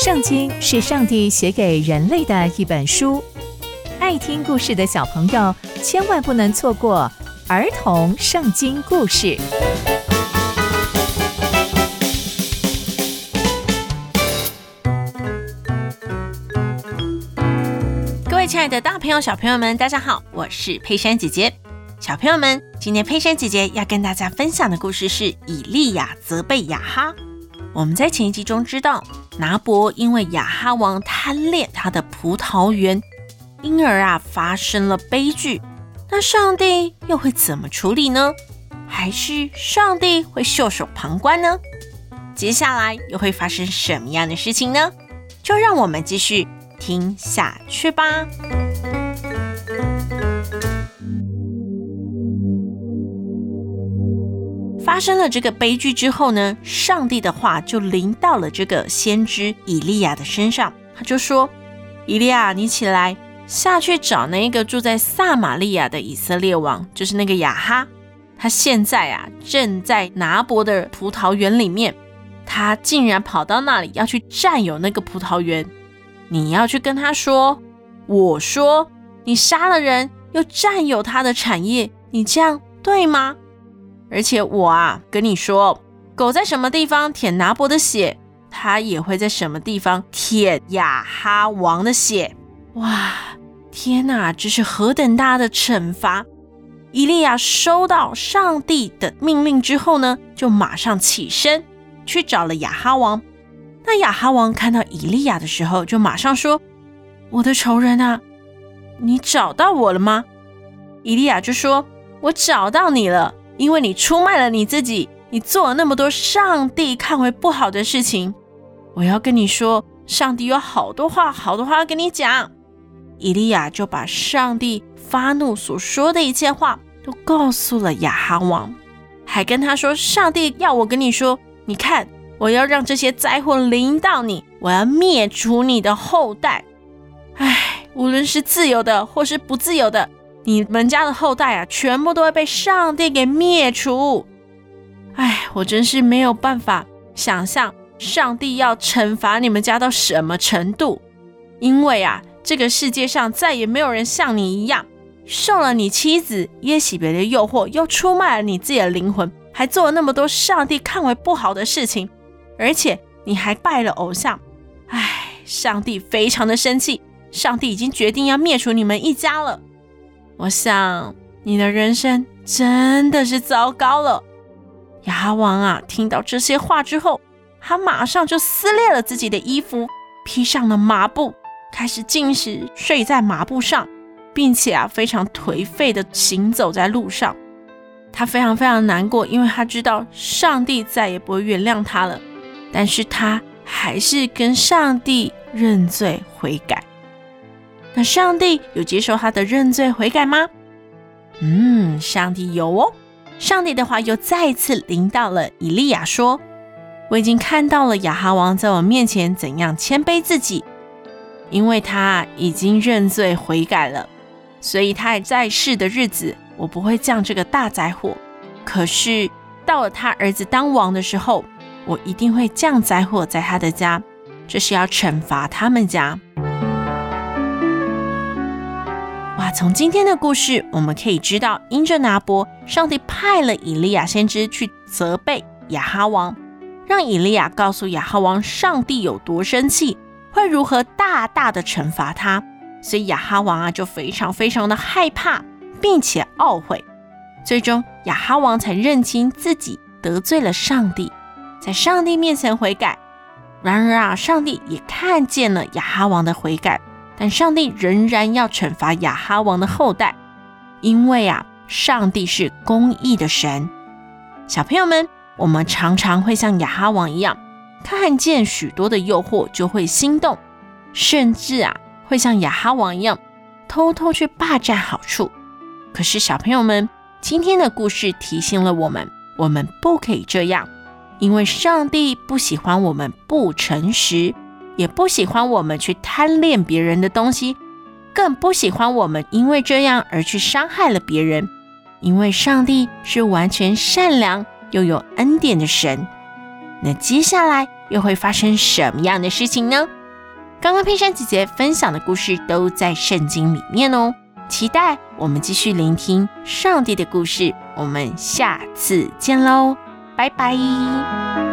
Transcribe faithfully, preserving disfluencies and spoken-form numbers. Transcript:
圣经是上帝写给人类的一本书，爱听故事的小朋友千万不能错过儿童圣经故事。 各位亲爱的大朋友小朋友们，大家好，我是佩珊姐姐。小朋友们，今天佩珊姐姐要跟大家分享的故事是以利亚责备亚哈。我们在前一集中知道，拿伯因为亚哈王贪恋他的葡萄园，因而啊发生了悲剧。那上帝又会怎么处理呢？还是上帝会袖手旁观呢？接下来又会发生什么样的事情呢？就让我们继续听下去吧。发生了这个悲剧之后呢，上帝的话就临到了这个先知以利亚的身上。他就说，以利亚，你起来下去找那个住在撒玛利亚的以色列王，就是那个亚哈。他现在啊正在拿伯的葡萄园里面，他竟然跑到那里要去占有那个葡萄园。你要去跟他说，我说你杀了人又占有他的产业，你这样对吗？而且我啊跟你说，狗在什么地方舔拿伯的血，它也会在什么地方舔亚哈王的血。哇，天哪，这是何等大的惩罚！以利亚收到上帝的命令之后呢，就马上起身去找了亚哈王。那亚哈王看到以利亚的时候，就马上说，我的仇人啊，你找到我了吗？以利亚就说，我找到你了，因为你出卖了你自己，你做了那么多上帝看为不好的事情。我要跟你说，上帝有好多话好多话要跟你讲。以利亚就把上帝发怒所说的一切话都告诉了亚哈王，还跟他说，上帝要我跟你说，你看，我要让这些灾祸临到你，我要灭除你的后代。唉，无论是自由的或是不自由的，你们家的后代啊，全部都会被上帝给灭除。唉，我真是没有办法想象上帝要惩罚你们家到什么程度。因为啊，这个世界上再也没有人像你一样，受了你妻子耶洗别的诱惑，又出卖了你自己的灵魂，还做了那么多上帝看为不好的事情，而且你还拜了偶像。唉，上帝非常的生气，上帝已经决定要灭除你们一家了。我想你的人生真的是糟糕了。亚哈王啊，听到这些话之后，他马上就撕裂了自己的衣服，披上了麻布，开始进食，睡在麻布上，并且啊非常颓废的行走在路上。他非常非常难过，因为他知道上帝再也不会原谅他了，但是他还是跟上帝认罪悔改。那上帝有接受他的认罪悔改吗？嗯，上帝有哦。上帝的话又再次临到了以利亚，说，我已经看到了亚哈王在我面前怎样谦卑自己，因为他已经认罪悔改了，所以他还在世的日子，我不会降这个大灾祸。可是到了他儿子当王的时候，我一定会降灾祸在他的家，这是要惩罚他们家。哇，从今天的故事我们可以知道，因着拿伯，上帝派了以利亚先知去责备亚哈王，让以利亚告诉亚哈王上帝有多生气，会如何大大的惩罚他。所以亚哈王啊就非常非常的害怕，并且懊悔。最终亚哈王才认清自己得罪了上帝，在上帝面前悔改。然而啊，上帝也看见了亚哈王的悔改，但上帝仍然要惩罚亚哈王的后代，因为啊，上帝是公义的神。小朋友们，我们常常会像亚哈王一样，看见许多的诱惑就会心动，甚至啊，会像亚哈王一样，偷偷去霸占好处。可是小朋友们，今天的故事提醒了我们，我们不可以这样，因为上帝不喜欢我们不诚实，也不喜欢我们去贪恋别人的东西，更不喜欢我们因为这样而去伤害了别人。因为上帝是完全善良又有恩典的神， 那接下来又会发生什么样的事情呢？刚刚佩珊姐姐分享的故事都在圣经里面哦，期待我们继续聆听上帝的故事，我们下次见喽，拜拜。